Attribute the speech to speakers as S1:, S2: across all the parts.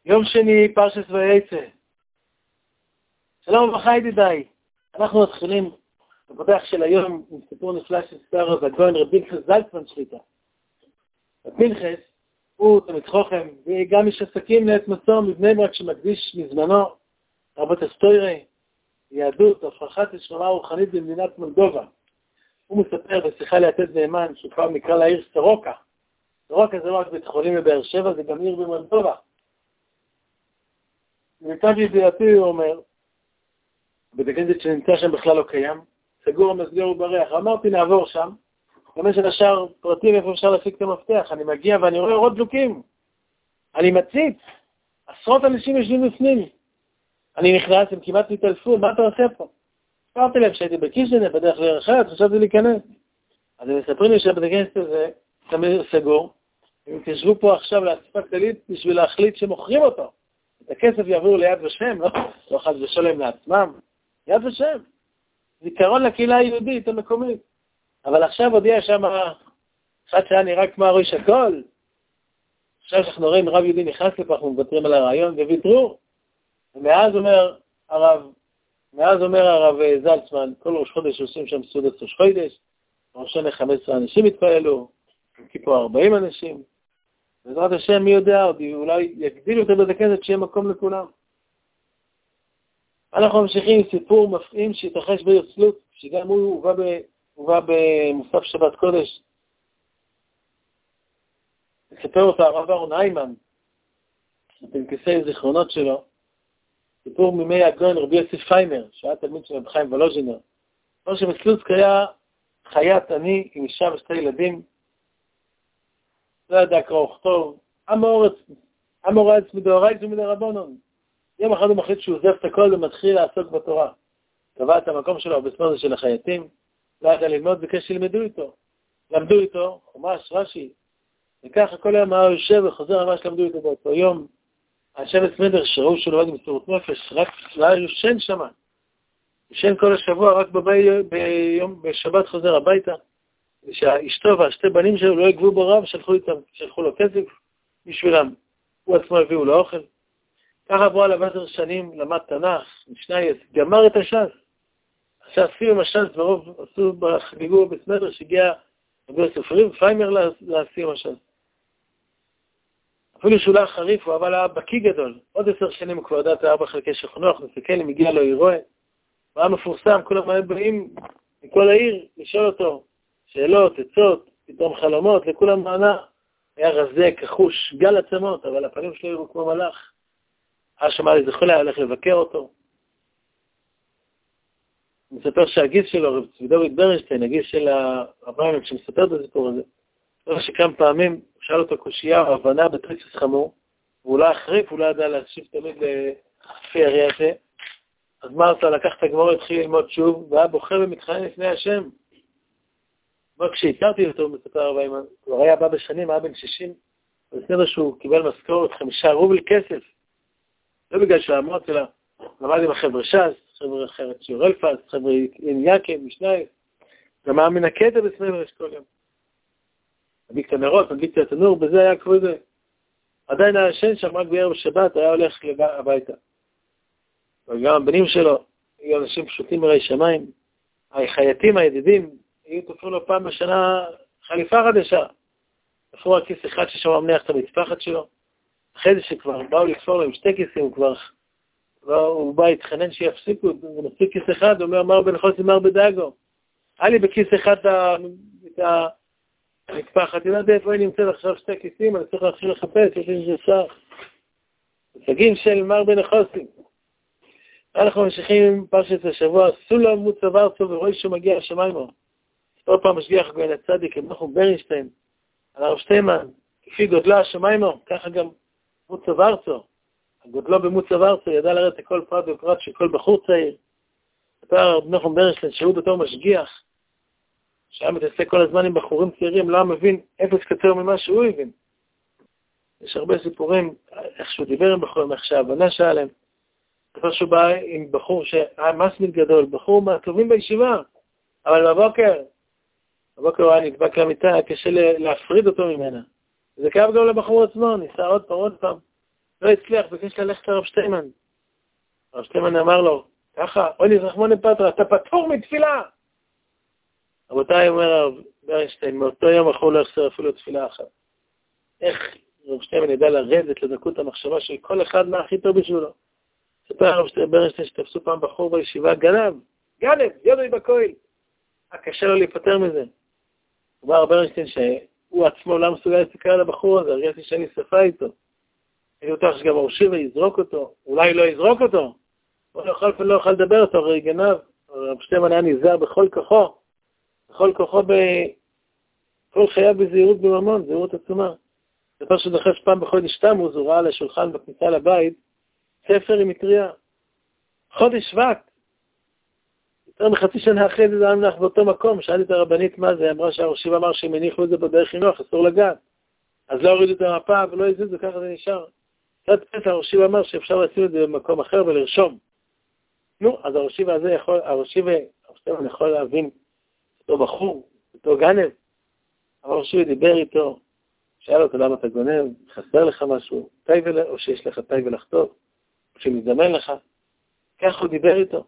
S1: יום שני, פרשת ויצא. שלום וברכה ידידיי. אנחנו מתחילים בפתח של היום עם סיפור נפלא של ספר הגאון רב פנחס זלצמן שליט"א. רב פנחס הוא תלמיד חכם וגם איש עסקים לעת מצוא מבני ברק שמקדיש מזמנו רבות היסטוריה, יהדות, הפרחת השממה הרוחנית במדינת מולדובה. הוא מספר בשיחה ליתד נאמן שהוא כבר נקרא לעיר סורוקה. סורוקה זה לא רק בית חולים בבאר שבע, זה גם עיר במולדובה. למיטב ידיעתי הוא אומר, בית הכנסת שנמצא שם בכלל לא קיים, סגור המסגר ובריח. אמרתי נעבור שם, במשך השאר פרטים איפה אפשר להפיק את המפתח. אני מגיע ואני רואה אורות דלוקים. אני מציץ, עשרות אנשים יושבים בפנים. אני נכנס, הם כמעט מתעלפו, מה אתה עושה פה? אמרתי להם שהייתי בקישנה, בדרך לעיר אחרת, חשבתי להיכנס. אז הם מספרים לי שהבית הכנסת הזה סגור, הם תשבו פה עכשיו לאספה כללית בשביל להחליט שמוכרים אותו. את הכסף יעבירו ליד ושם, לא חס ושלם לעצמם, יד ושם. זיכרון לקהילה היהודית המקומית. אבל עכשיו הודיע שם אחד שהיה נראה כמו ראש הכל. עכשיו שאנחנו רואים רב יהודי נכנס לפה, אנחנו מוותרים על הרעיון וויתרו. ומאז אומר הרב זלצמן, כל ראש חודש עושים שם סעודת ראש חודש, ראשון 15 אנשים התפעלו, כיפור 40 אנשים. בעזרת השם, מי יודע, אולי יגדילו את בית הכנסת שיהיה מקום לכולם. אנחנו ממשיכים עם סיפור מפעים שהתרחש בעיר צלות, שגם הוא הובא במוסף שבת קודש. מספר אותה הרב אהרון היימן, בפנקסי זיכרונות שלו, סיפור מימי הגאון רבי יוסי פיינר, שהיה תלמיד של רב חיים וולוז'ינר. כמו שבסלוצק היה חיית עני עם אישה ושתי ילדים, לא ידע קרוא וכתוב, עם אורץ מדאורייתא ומדרבנן. יום אחד הוא מחליט שהוא עוזב את הכל ומתחיל לעסוק בתורה. קבע את המקום שלו בסמוך של החייטים, לא ידע ללמוד בקש שילמדו איתו. למדו איתו, חומש, רש"י, וככה כל היום הוא יושב וחוזר ממש למדו איתו באותו יום. השבט מדר שראו שהוא לומד במסירות נפש, רק לא היה יושן שם. יושן כל השבוע, רק בשבת חוזר הביתה. ושאשתו והשתי בנים שלו לא יגבו בו רב, שלחו לו כסף בשבילם. הוא עצמו הביאו לו אוכל. ככה עברו עליו 10 שנים, למד תנ"ך, משנייס, גמר את הש"ס. עכשיו אפילו עם הש"ס ברוב עשו בחגיגו בסמדר שהגיע רבי יוסף פיימר להשיא עם הש"ס. אפילו שהוא לא חריף, הוא אבל היה בקי גדול. עוד 10 שנים הוא כבר ידע את 4 חלקי שכנוח, מסתכל אם הגיע לו אירוע. הוא היה מפורסם, כולם היו באים מכל העיר לשאול אותו שאלות, עצות, פתאום חלומות, לכולם מענה. היה רזה, כחוש, גל עצמות, אבל הפנים שלו היו כמו מלאך. שמע לי זכולה, הולך לבקר אותו. הוא מספר שהגיס שלו, רב צבי דוד ברנשטיין, הגיס של הרב שמספר את הסיפור הזה, שכמה פעמים הוא שאל אותו קושייה או הבנה בטריצוס חמור, והוא לא החריף, הוא לא ידע להשיב תמיד לפי הריאטה. אז מה עשה? לקח את הגמור, התחיל ללמוד שוב, והיה בוחר ומתחנן לפני השם. כשהכרתי אותו, מספר הרב היימן, הוא היה בא בשנים, היה בן 60, ובסדר שהוא קיבל משכורת 5 רובל כסף. לא בגלל שהוא אמרת לה, למד עם החבר'ה ש"ס, חבר'ה אחרת שיעור אלפס, חבר'ה יניקם, משנאי, גם היה מן הקטע בסמדר כל יום. מדליק את הנרות, מדליק את התנור, בזה היה כמו זה. עדיין היה ישן שם רק בערב שבת, היה הולך הביתה. וגם הבנים שלו, היו אנשים פשוטים מראי שמיים, החייטים, הידידים, היו תופרו לו פעם בשנה חליפה חדשה. תופרו רק כיס אחד ששם המניח את המצפחת שלו. אחרי זה שכבר באו לתפור לו עם 2 כיסים, הוא בא להתחנן שיפסיקו, הוא נפסיק כיס אחד, הוא אומר, מר בן חוסי, מר בדאגו. היה לי בכיס אחד את המצפחת, יודעת איפה היא נמצאת עכשיו 2 כיסים, אני צריך להתחיל לחפש, יש לי שסר. מושגים של מר בן חוסי. אנחנו ממשיכים עם פרשת השבוע, סולם מוצב ארצו ורואי שהוא מגיע לשמיימו. עוד פעם משגיח גויין הצדיק, אנחנו ברנשטיין, על הרב שטיימן, כפי גודלה השמיימו, ככה גם מוצב ארצו. גודלו במוצב ארצו, ידע לראות הכל פרט ופרט של כל בחור צעיר. אתה אנחנו ברנשטיין, שהוא אותו משגיח, שהיה מתעסק כל הזמן עם בחורים צעירים, לא מבין אפס קצר ממה שהוא הבין. יש הרבה סיפורים, איך שהוא דיבר עם בחורים, איך שההבנה שהיה להם. דבר שהוא בא עם בחור שהיה מסמיד גדול, בחור מהטובים בישיבה, אבל בבוקר הוא היה נדבק למיטה, היה קשה להפריד אותו ממנה. זה כאב גם לבחור עצמו, ניסה עוד פעם. לא הצליח, ביקש ללכת לרב שטיימן. הרב שטיימן אמר לו, ככה, אוי רחמנא פטרא, אתה פטור מתפילה. רבותיי, אומר הרב ברנשטיין, מאותו יום אחר לא יחסר אפילו תפילה אחת. איך רב שטיימן ידע לרדת לדקות המחשבה של כל אחד מה הכי טוב בשבילו. ספר הרב ברנשטיין שתפסו פעם בחור בישיבה, גנב, יודוי בכויל. קשה לו להיפטר מזה. אומר הרב ברנשטיין שהוא עצמו לא מסוגל להסתכל על הבחור הזה, הרגשתי שאני שפה איתו. אני בטוח שגם הרשיב ויזרוק אותו, אולי לא יזרוק אותו, הוא לא יכול לדבר אותו, הרי גנב, רב שטיימן היה נזהר בכל כוחו בכל חייו בזהירות בממון, זהירות עצומה. דבר שדחש פעם בחודש תמוז, הוא ראה על השולחן בכניסה לבית, ספר עם מטריה, חודש שבט. יותר מחצי שנה אחרי זה נח באותו מקום, שאלתי את הרבנית מה זה, אמרה שהרשיב אמר שהם הניחו את זה בדרך חינוך, אסור לגעת. אז לא הורידו את המפה ולא הזיזו, ככה זה נשאר. קצת פתע הרשיב אמר שאפשר לשים את זה במקום אחר ולרשום. נו, אז הרשיב הזה יכול להבין אותו בחור, אותו גנב. אבל הרשיב דיבר איתו, שאל אותו למה אתה גונב, חסר לך משהו, או שיש לך תאי ולחטוף, או שמזדמן לך. ככה הוא דיבר איתו.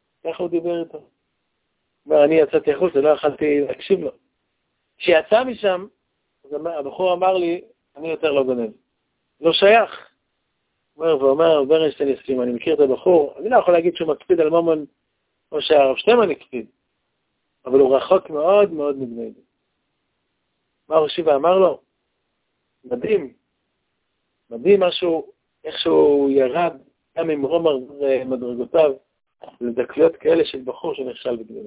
S1: אומר, אני יצאתי החוץ, ולא יכלתי להקשיב לו. כשיצא משם, הבחור אמר לי, אני יותר לא גונב. לא שייך. ואומר, ברנשטיין יסכים, אני מכיר את הבחור, אני לא יכול להגיד שהוא מקפיד על ממון, או שהרב שטיימן הקפיד, אבל הוא רחוק מאוד מאוד מבני. מה הרשיב אמר לו? מדהים משהו, איך שהוא ירד, גם עם רומר מדרגותיו, לדקליות כאלה של בחור שנכשל בגדולה.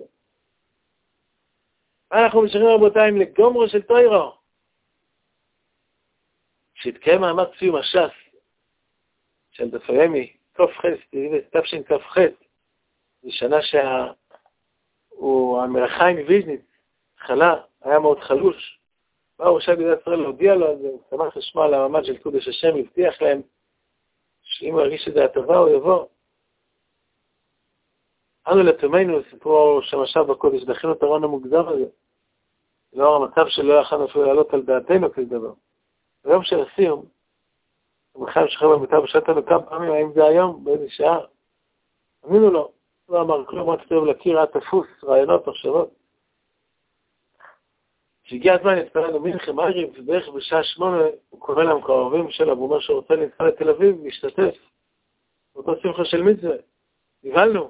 S1: אנחנו משחררים רבותיי לגומרו של תוירו. כשהתקיים מעמד סיום הש"ס של דפיימי, תש"ן כ"ח, זו שנה שהמרחיים מוויז'ניץ חלה, היה מאוד חלוש. באו ראשי אגודת ישראל להודיע לו, אז הוא שמח לשמוע על המעמד של קודש השם, הבטיח להם שאם הוא ירגיש שזה הטובה הוא יבוא. אנו לתומנו, סיפור שמשב בקודש, דחינו את הרון המוגזם הזה. לאור המצב שלא יכלנו אפילו לעלות על דעתנו כזה דבר. ביום של הסיום, המחיים שחרר במיטה ושאלתנו כמה פעמים, האם זה היום, באיזה שעה? ענינו לו, לא אמר כלום, רק טוב להכיר, היה תפוס, רעיונות, מחשבות. כשהגיע הזמן, התפללנו מנחם ערב, ובערך בשעה 8, הוא קורא למקורבים שלו, והוא אומר שהוא רוצה לנסוע לתל אביב, להשתתף. באותו שמחה של מצווה. נבהלנו.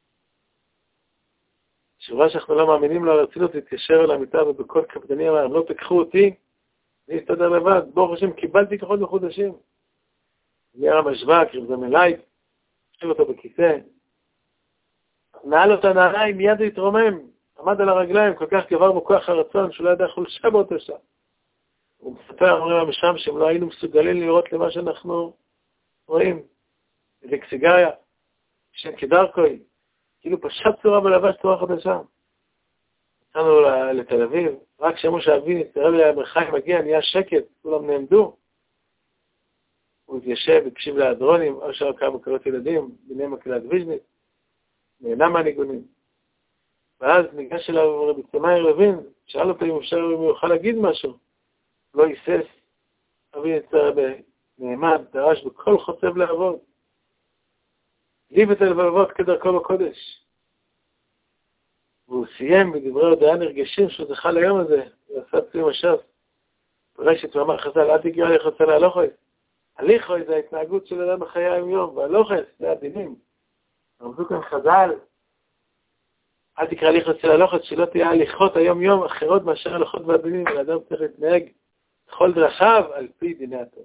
S1: שורה שאנחנו לא מאמינים לו על הרצינות, להתקשר אל המיטה ובכל קפדני אמר, לא תקחו אותי, אני אסתדר לבד, ברוך השם, קיבלתי כוחות מחודשים. נהיה המשבק, רבזם אליי, שוב אותו בכיסא, נעל אותה נעליים, מיד להתרומם, עמד על הרגליים, כל כך גבר בכוח הרצון, שלא ידע חולשה באותו שעה. הוא מספר, אומרים לנו משם, שהם לא היינו מסוגלים לראות למה שאנחנו רואים. איזה סיגריה, שם כדרכוי, כאילו פשט צורה ולבש צורה חדשה. יצאנו לתל אביב, רק שמעו שאבי נתקרב למרחיים מגיע, נהיה שקט, כולם נעמדו. הוא התיישב, הקשיב להדרונים, או שם כמה קלות ילדים, ביניהם הקהילת ויז'ניץ, נהנה מהניגונים. ואז ניגש אליו רבי צמאי לוין, שאל אותו אם הוא יוכל להגיד משהו. לא היסס, אבי נצטרב נעמד, דרש בכל חוצב לעבוד. ליב את הלבבות כדרכו בקודש. והוא סיים בדברי הודעה נרגשים שהוא זכה ליום הזה, ועשה ציום הש"ס. ברשת ואמר חז"ל, אל תקרא לי חסר להלוכוי. הליכוי זה ההתנהגות של אדם בחיי היום, והלוכוי זה הדינים. רמזו כאן חז"ל, אל תקרא לי חסר להלוכוי, שלא תהיה הליכות היום-יום אחרות מאשר הלכות והדינים, ואדם צריך להתנהג בכל דרכיו על פי דיני הטוב.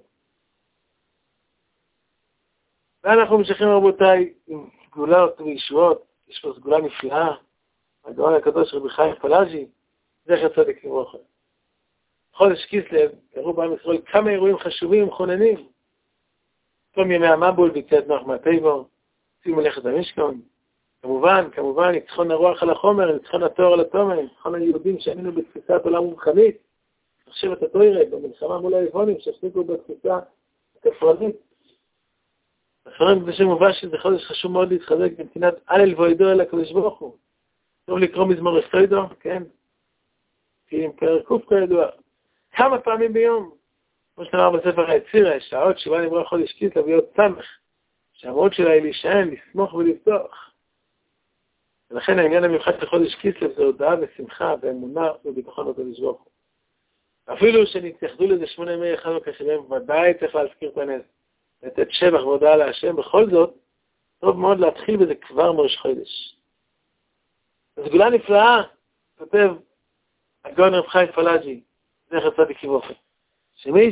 S1: ואנחנו ממשיכים רבותיי עם סגולות וישועות, יש פה סגולה נפלאה, הגאון הקדוש רבי חיים פלאז'י, זכר צדיק לברכה. חודש כסלו, קראו בעם ישראל כמה אירועים חשובים ומכוננים. תום ימי המבול ביציאת נוח מהטבע, ציום מלאכת המשכן. כמובן, ניצחון הרוח על החומר, ניצחון התואר על התומר, ניצחון היהודים שהאמינו בתפיסת עולם רוחנית, מחשבת התוירה, במלחמה מול היוונים שהפסיקו בתפיסה הכפרנית. אחרון קדושים מובא שזה חודש חשוב מאוד להתחזק בנתינת הלל והודו אל הקדוש ברוך הוא. טוב לקרוא מזמור הסטוידו, כן? כי עם פרק קוף כידוע. כמה פעמים ביום? כמו שנאמר בספר היצירה, שעות שבה נברא חודש כסלו להיות סמך, שהמהות שלה היא להישען, לסמוך ולפתוח. ולכן העניין המיוחד של חודש כסלו זה הודעה ושמחה ואמונה וביטחון בקדוש ברוך הוא. אפילו שנתייחדו לזה 8 ימי חנוכה שבהם ודאי צריך להזכיר את הנס, לתת שבח והודעה להשם, בכל זאת, טוב מאוד להתחיל בזה כבר מראש חודש. סגולה נפלאה, כותב הגאון רב חיים פלאג'י, זכר צדיק לברכה, שמי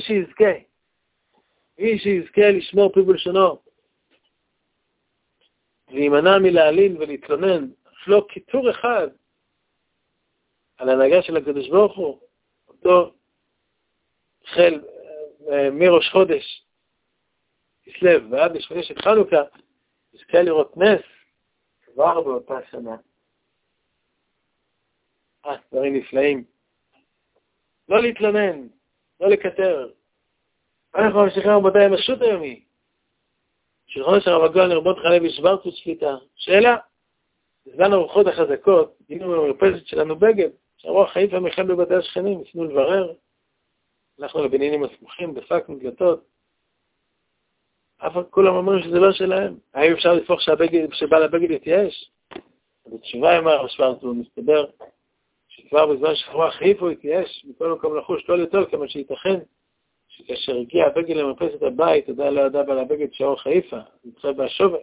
S1: שיזכה לשמור פיו בלשונו, להימנע מלהעליל ולהתלונן, אף לא כיתור אחד על ההנהגה של הקדוש ברוך הוא, אותו החל מראש חודש כסלו ועד לשמונה של חנוכה, יזכה לראות נס כבר באותה שנה. דברים נפלאים. לא להתלונן, לא לקטר. אנחנו ממשיכים רבותיי עם השו"ת היומי. שולחנו של הרב הגאון לרבות חלב ישברצות שליטה. שאלה, בזמן הרוחות החזקות, גינו במרפסת שלנו בגד, שהרוח חיפה מחם בבתי השכנים, ניסינו לברר. הלכנו לבניינים הסמוכים, דפקנו דלתות. אף כולם אומרים שזה לא שלהם. האם אפשר לפוך שבעל הבגד יתייאש? בתשובה אמר הרב שוורצמן, מסתבר שכבר בזמן שהרוח חיפה יתייאש, מכל מקום לחוש לא יותר, כמה שייתכן שכאשר הגיע הבגד למרפסת הבית, עדיין לא ידע בעל הבגד שהאור חיפה, נמצא בהשובל.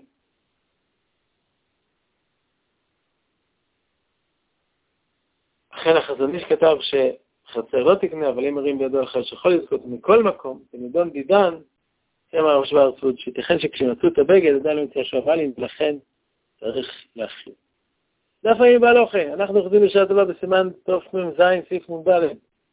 S1: אכן החזון איש כתב שחצר לא תקנה, אבל אם מרים בידו אחר שיכול לזכות מכל מקום, בנידון דידן, אמר הרב שוורצמן, שייתכן שכשמצאו את הבגד, עדיין לא ימצא שובלים, ולכן צריך להכין. דף הימים בהלוכה, אנחנו חוזרים בשעה טובה בסימן תמ"ז סעיף נ"ד.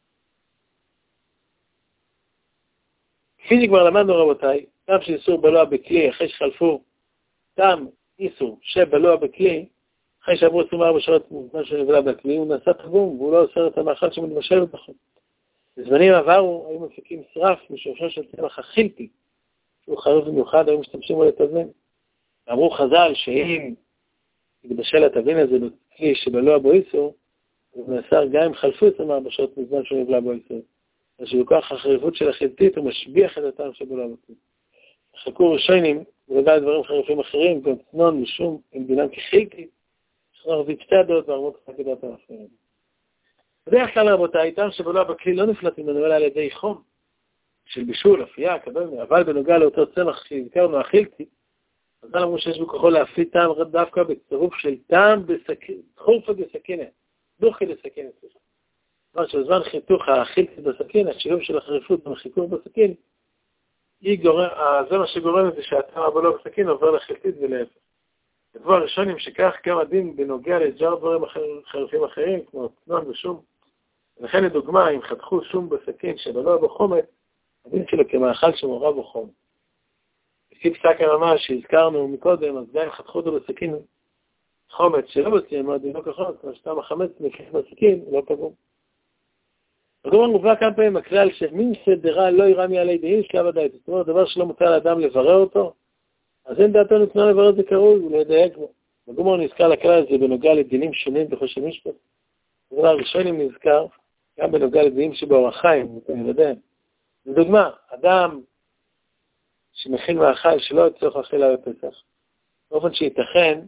S1: כפי שכבר למדנו רבותיי, גם שאיסור בלוע בכלי אחרי שחלפו תם איסור שבלוע בכלי, אחרי שעברו 24 שעות מזמן שנבלה בכלי, הוא נעשה תגום והוא לא אוסר את המאכל שמתבשל בתוכו. בזמנים עברו היו מפיקים שרף משורשו של צמח החילטי, שהוא חרוף במיוחד, היו משתמשים בו לתבן. אמרו חז"ל שאם התבשל התבן הזה בכלי שבלוע בו איסור, הוא נאסר גם אם חלפו 24 שעות מזמן שנבלה בו איסור. שבכוח החריפות של החילטית הוא משביח את הטעם שבלוע בכלי. חלקו ראשונים, ולגבי דברים חריפים אחרים, גם צנון משום עם דינם כחילטי, שכנור בשתי הדעות והרמות חקדת האחרים. בדרך כלל רבותיי, טעם שבלוע בכלי לא נפלט ממנו אלא על ידי חום, של בישול, אפייה, קבל, אבל בנוגע לאותו צמח שהזכרנו, החילטי, אז אמרו שיש בכוחו להפליט טעם דווקא בצירוף של טעם בסכין, חורפה בסכינה, דוחי בסכינה, סליחה. זאת שבזמן חיתוך החילטי בסכין, השילוב של החריפות והחיכוך בסכין, זה מה שגורם לזה שהטעם הבלוע בסכין עובר לחילטית ולהפך. הדבר הראשונים שכך כמה דין בנוגע לג'אר דברים חריפים אחרים, כמו צנון ושום. ולכן לדוגמה, אם חתכו שום בסכין שבלוע בו חומץ, הדין שלו כמאכל שמורה בו חום. לפי פסק הרמה שהזכרנו מקודם, אז גם אם חתכו אותו בסכין חומץ שלא בציים, הדין לא כחומץ, כמו שטעם החמץ מכיף בסכין, לא פגום. הגמרא מובא כמה פעמים הכלל שמין שדרה לא יראה מעלי דין שלב הדעת. זאת אומרת, דבר שלא מותר לאדם לברר אותו, אז אין דעתו נתנה לברר את זה קרוי ולדייק בו. הגמרא נזכר לכלל הזה בנוגע לדינים שונים בחושי משפט. הדבר הראשון אם נזכר, גם בנוגע לדינים שבאורח חיים, אני יודע. לדוגמה, אדם שמכין מאכל שלא יצטרך אכילה בפסח, באופן שייתכן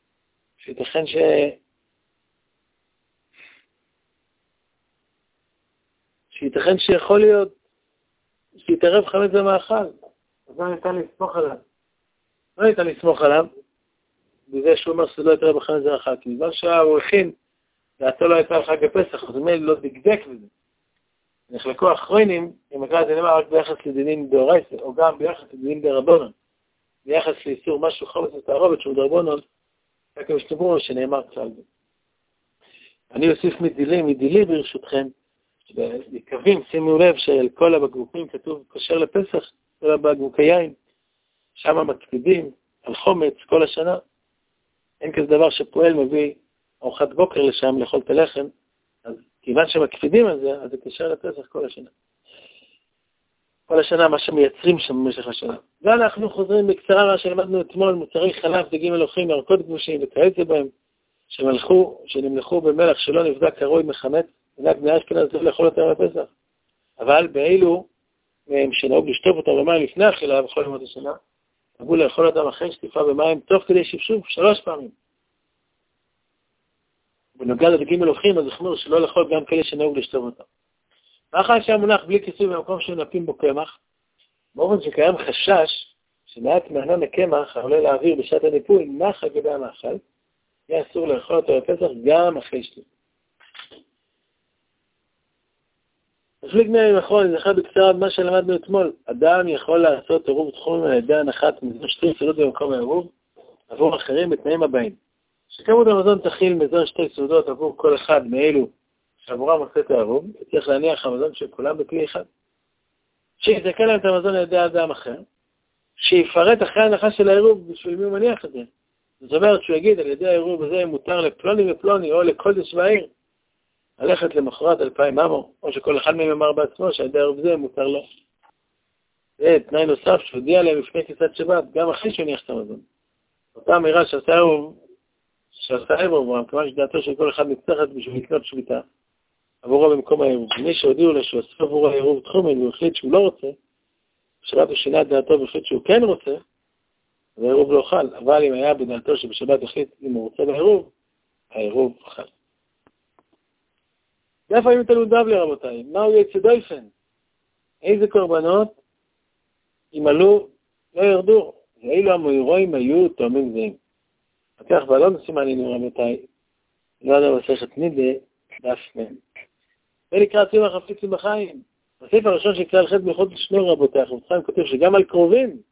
S1: שיכול להיות שיתערב חמץ במאכל, אז לא ניתן לסמוך עליו. לא ניתן לסמוך עליו, בזה שהוא אומר שזה לא יתערב בחמץ במאכל, כי בזמן שהוא הכין, דעתו לא הייתה על חג הפסח, אז הוא לא דקדק בזה. נחלקו אחרונים, אם הכלל זה נאמר רק ביחס לדינים דאורייתא, או גם ביחס לדינים דרבנן, ביחס לאיסור משהו חמץ ותערובת שהוא דרבנן, רק אם ישתברו שנאמר כלל זה. אני אוסיף מדילי ברשותכם, שביקבים, שימו לב שעל כל הבקבוקים כתוב כשר לפסח, כל הבקבוקי יין, שם מקפידים על חומץ כל השנה. אין כזה דבר שפועל מביא ארוחת בוקר לשם לאכול את הלחם, אז כיוון שמקפידים על זה, אז זה כשר לפסח כל השנה. כל השנה מה שמייצרים שם במשך השנה. ואנחנו חוזרים בקצרה מה שלמדנו אתמול, מוצרי חלב, דגים מלוכים, ירקות גמושים וכאלה בהם, שנמלכו במלח שלא נבדק קרוי מחמץ, מנהג בני אשכנז זה לאכול אותם בפסח. אבל באילו מהם שנהוג לשטוף אותם במים לפני אכילה בכל ימות השנה, נהגו לאכול אותם אחרי שטיפה במים תוך כדי שפשוף 3 פעמים. בנוגע לדגים מלוכים, אז החמור שלא לאכול גם כאלה שנהוג לשטוף אותם. מאחר שהמונח בלי כיסוי במקום שנפים בו קמח, באופן שקיים חשש שמעט מענן הקמח העולה לאוויר בשעת הניפוי נח על גבי המאכל, יהיה אסור לאכול אותו בפסח גם אחרי שטיפה. נפליג מהם אחרון, נזכר בקצרה מה שלמדנו אתמול. אדם יכול לעשות עירוב תחומים על ידי הנחת מזון 2 סעודות במקום העירוב עבור אחרים בתנאים הבאים. שכמות המזון תכיל מזון 2 סעודות עבור כל אחד מאלו שעבורם עושה את העירוב, וצריך להניח המזון של כולם בכלי אחד. שיתקן להם את המזון על ידי אדם אחר, שיפרט אחרי ההנחה של העירוב בשביל מי הוא מניח את זה. זאת אומרת שהוא יגיד על ידי העירוב הזה מותר לפלוני ופלוני או לכל תושבי העיר ללכת למחרת 2,000 ממו, או שכל אחד מהם אמר בעצמו שעל ידי העירוב זה מותר לו. זה תנאי נוסף שהודיע להם לפני כניסת שבת, גם אחרי שהוא הניח את המזון. אותה אמירה שעשה העירוב, כיוון שדעתו של כל אחד נצטרכת בשביל לקנות שביתה עבורו במקום העירוב. מי שהודיעו לו שהוא אסף עבור העירוב תחומים והוא החליט שהוא לא רוצה, בשבת הוא שינה את דעתו והחליט שהוא כן רוצה, והעירוב לא חל. אבל אם היה בדעתו שבשבת החליט אם הוא רוצה בעירוב, העירוב חל. איפה היו תלודיו לרבותיי? מהו יצדויפן? איזה קורבנות ימלאו לא ירדו? ואילו המאירואים היו תאומים זהים. לקח ולא סימנינו רבותיי, לא עד המסכת נידה, דף מהם. ולקראת סיום החפיצים בחיים. בסעיף הראשון של כלל ח' מלכות שנו רבותיי, חפציים כותב שגם על קרובים,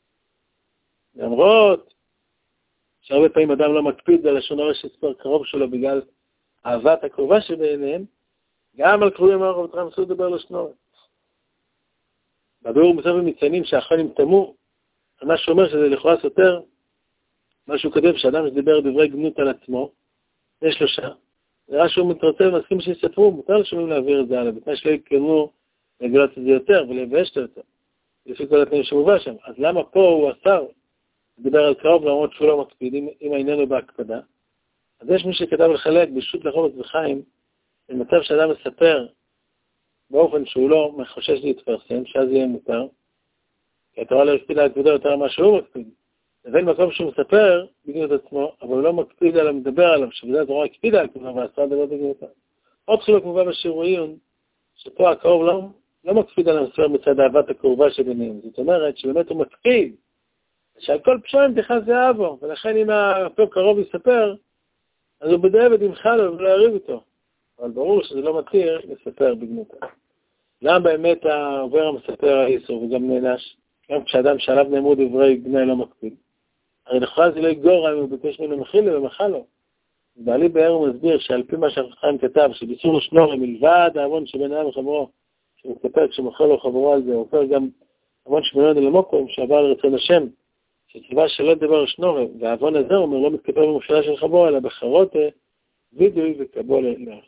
S1: למרות שהרבה פעמים אדם לא מקפיד על לשון הרע שספר קרוב שלו בגלל אהבת הקרובה שביניהם, גם על קרובים אמר רבותיי מסור לדבר לשנור. בביאור מוסף ומציינים שהאחרונים תמו, מה שאומר שזה לכאורה סותר, מה שהוא כותב שאדם שדיבר דברי גנות על עצמו, זה 3. נראה שהוא מתרצה ומסכים שיסתפרו, מותר לשומעים להעביר את זה הלאה, בתנאי שלא יקנו לגלות את זה יותר ולבייש את זה יותר, לפי כל התנאים שמובא שם. אז למה פה הוא אסר, דיבר על קרוב למרות שהוא לא מקפיד, אם העניין הוא בהקפדה? אז יש מי שכתב לחלק בשו"ת לחומץ וחיים, במצב שאדם מספר באופן שהוא לא חושש להתפרסם, שאז יהיה מותר, כי התורה לא הקפידה להקפידה יותר מה שהוא מקפיד. לבין מקום שהוא מספר בגנות עצמו, אבל הוא לא מקפיד עליו, מדבר עליו, שבזה התורה הקפידה להקפידה, ועשה דבר בגנותה. עוד חילוק מובא בשיעורים, שפה הקרוב לא מקפיד עליו מספר מצד אהבת הקרובה שביניהם. זאת אומרת שבאמת הוא מקפיד, שעל כל פשעים תכנס לאהבו, ולכן אם הפה קרוב יספר, אז הוא בדאבד ימחה לו ולא יריב איתו. אבל ברור שזה לא מתיר לספר בגנותה. למה באמת העובר המספר האיסור וגם נענש? גם כשאדם שעליו נאמרו דברי גנאי לא מקפיד. הרי לכאורה זה לא יגור אם הוא ביקש ממנו מחיל לו ומחל לו. בעלי באר הוא מסביר שעל פי מה שהחכם כתב, שבאיסור לשנור מלבד העוון שבין אדם וחברו, שמספר כשמחל לו חברו על זה, הוא עובר גם העוון שבין למוקום שעבר לרצון השם, שציווה שלא דבר לשנור, והעוון הזה אומר לא מתכפר בממשלה של חברו, אלא בחרותה, וידוי וקבולה לאח.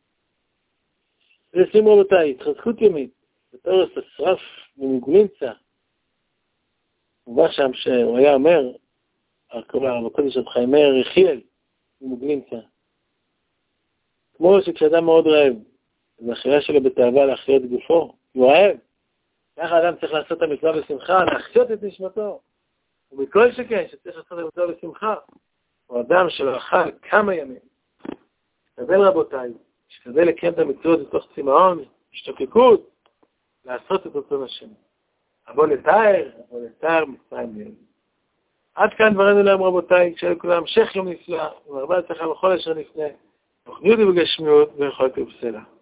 S1: ולסיום רבותיי, התחזקות יומית, בתורס השרף ומגולינצה, מובא שם שהוא היה אומר, בקודש של חיים מאיר יחיאל, ממוגלינצה. כמו שכשאדם מאוד רעב, והאכילה שלו בתאווה להחיות את גופו, הוא רעב. ככה האדם צריך לעשות את המצווה בשמחה, להחיות את נשמתו. ומכל שכן שצריך לעשות את המצווה בשמחה, הוא אדם שלא אכל כמה ימים. שתבל רבותיי, שתבל לקיים את המצוות בתוך צמאון, השתוקקות, לעשות את אותו השם. אבוא לתאר מצרים ביום. עד כאן דברנו להם רבותיי, כשהיה לכולם המשך יום נפלא, עם הרבה הצלחה בכל אשר נפנה, תוכניות ובגשמיות ויכולת ובסלע.